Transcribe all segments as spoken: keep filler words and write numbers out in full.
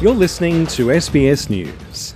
You're listening to S B S News.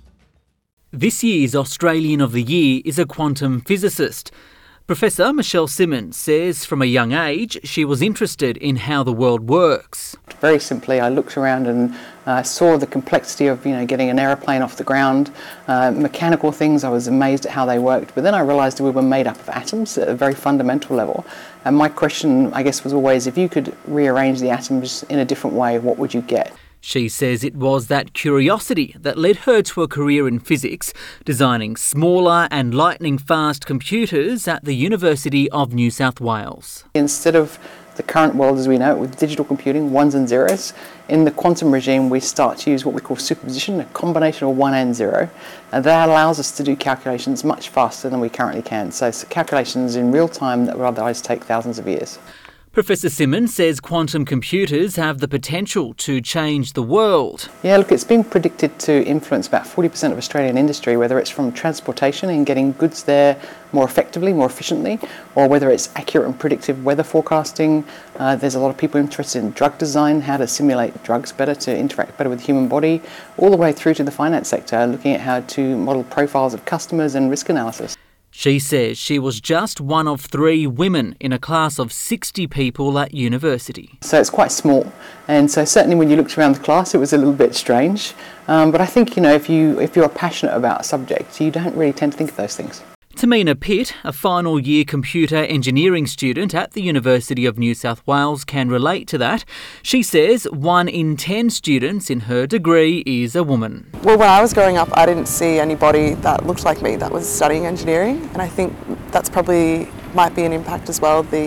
This year's Australian of the Year is a quantum physicist. Professor Michelle Simmons says from a young age she was interested in how the world works. Very simply, I looked around and uh, saw the complexity of you know getting an aeroplane off the ground, uh, mechanical things. I was amazed at how they worked, but then I realised we were made up of atoms at a very fundamental level. And my question, I guess, was always, if you could rearrange the atoms in a different way, what would you get? She says it was that curiosity that led her to a career in physics, designing smaller and lightning-fast computers at the University of New South Wales. Instead of the current world as we know it with digital computing, ones and zeros, in the quantum regime we start to use what we call superposition, a combination of one and zero, and that allows us to do calculations much faster than we currently can. So it's calculations in real time that would otherwise take thousands of years. Professor Simmons says quantum computers have the potential to change the world. Yeah, look, it's been predicted to influence about forty percent of Australian industry, whether it's from transportation and getting goods there more effectively, more efficiently, or whether it's accurate and predictive weather forecasting. Uh, there's a lot of people interested in drug design, how to simulate drugs better to interact better with the human body, all the way through to the finance sector, looking at how to model profiles of customers and risk analysis. She says she was just one of three women in a class of sixty people at university. So it's quite small, and so certainly when you looked around the class it was a little bit strange, um, but I think you know if, you, if you're passionate about a subject you don't really tend to think of those things. Tamina Pitt, a final year computer engineering student at the University of New South Wales, can relate to that. She says one in ten students in her degree is a woman. Well, when I was growing up, I didn't see anybody that looked like me that was studying engineering, and I think that's probably might be an impact as well, the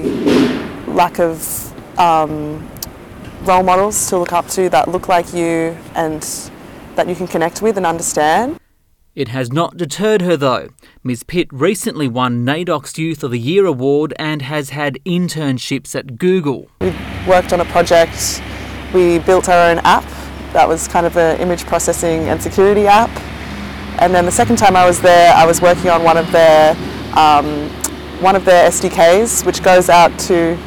lack of um, role models to look up to that look like you and that you can connect with and understand. It has not deterred her though. Miz Pitt recently won NAIDOC's Youth of the Year award and has had internships at Google. We worked on a project, we built our own app that was kind of an image processing and security app. And then the second time I was there, I was working on one of their, um, one of their S D Ks, which goes out to,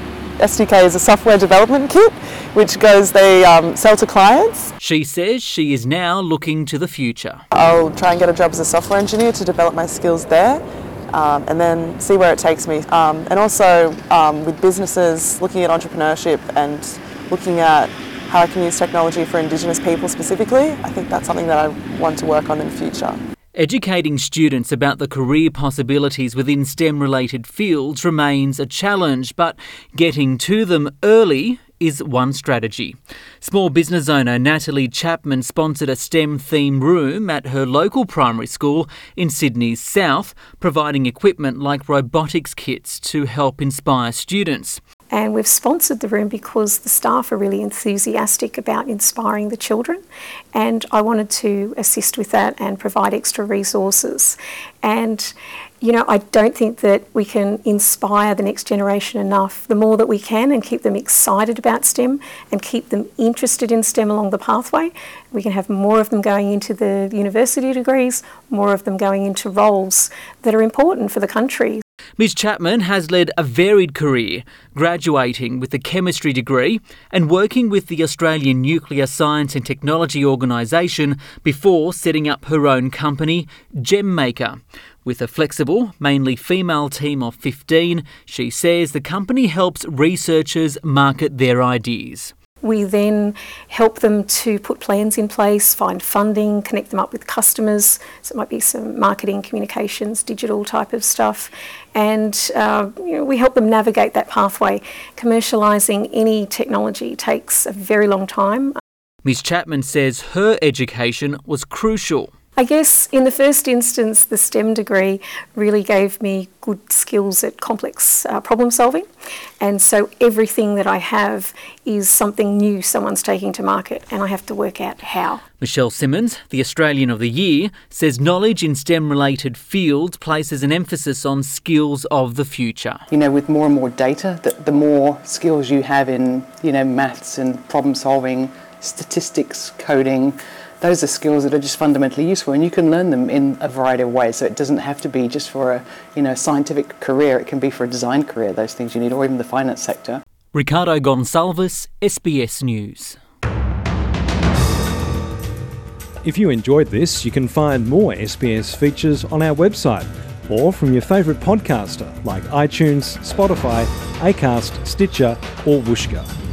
S D K is a software development kit, which goes they um, sell to clients. She says she is now looking to the future. I'll try and get a job as a software engineer to develop my skills there, um, and then see where it takes me. Um, and also um, with businesses, looking at entrepreneurship and looking at how I can use technology for Indigenous people specifically. I think that's something that I want to work on in the future. Educating students about the career possibilities within STEM-related fields remains a challenge, but getting to them early is one strategy. Small business owner Natalie Chapman sponsored a STEM-themed room at her local primary school in Sydney's south, providing equipment like robotics kits to help inspire students. And we've sponsored the room because the staff are really enthusiastic about inspiring the children, and I wanted to assist with that and provide extra resources. And you know, I don't think that we can inspire the next generation enough. The more that we can and keep them excited about STEM and keep them interested in STEM along the pathway, we can have more of them going into the university degrees, more of them going into roles that are important for the country. Miz Chapman has led a varied career, graduating with a chemistry degree and working with the Australian Nuclear Science and Technology Organisation before setting up her own company, GemMaker. With a flexible, mainly female team of fifteen, she says the company helps researchers market their ideas. We then help them to put plans in place, find funding, connect them up with customers. So it might be some marketing, communications, digital type of stuff. And uh, you know, we help them navigate that pathway. Commercialising any technology takes a very long time. Miz Chapman says her education was crucial. I guess in the first instance, the STEM degree really gave me good skills at complex uh, problem solving. And so everything that I have is something new someone's taking to market, and I have to work out how. Michelle Simmons, the Australian of the Year, says knowledge in STEM-related fields places an emphasis on skills of the future. You know, with more and more data, the, the more skills you have in, you know, maths and problem solving, statistics, coding, those are skills that are just fundamentally useful, and you can learn them in a variety of ways. So it doesn't have to be just for a, you know, scientific career. It can be for a design career, those things you need, or even the finance sector. Ricardo Gonçalves, S B S News. If you enjoyed this, you can find more S B S features on our website or from your favourite podcaster like iTunes, Spotify, Acast, Stitcher or Whooshkaa.